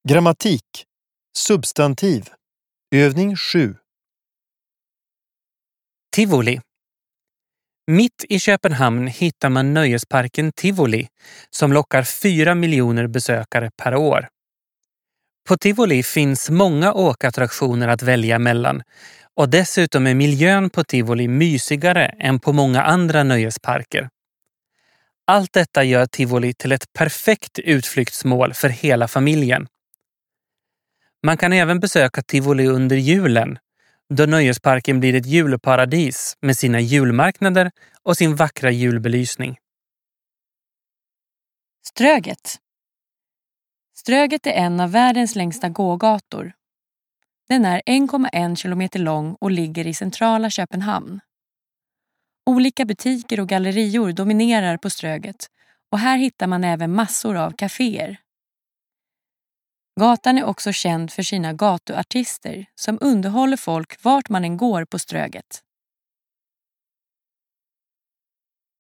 Grammatik. Substantiv. Övning 7. Tivoli. Mitt i Köpenhamn hittar man nöjesparken Tivoli som lockar 4 miljoner besökare per år. På Tivoli finns många åkattraktioner att välja mellan och dessutom är miljön på Tivoli mysigare än på många andra nöjesparker. Allt detta gör Tivoli till ett perfekt utflyktsmål för hela familjen. Man kan även besöka Tivoli under julen, då nöjesparken blir ett julparadis med sina julmarknader och sin vackra julbelysning. Ströget. Ströget är en av världens längsta gågator. Den är 1,1 kilometer lång och ligger i centrala Köpenhamn. Olika butiker och gallerior dominerar på Ströget och här hittar man även massor av kaféer. Gatan är också känd för sina gatuartister som underhåller folk vart man än går på Ströget.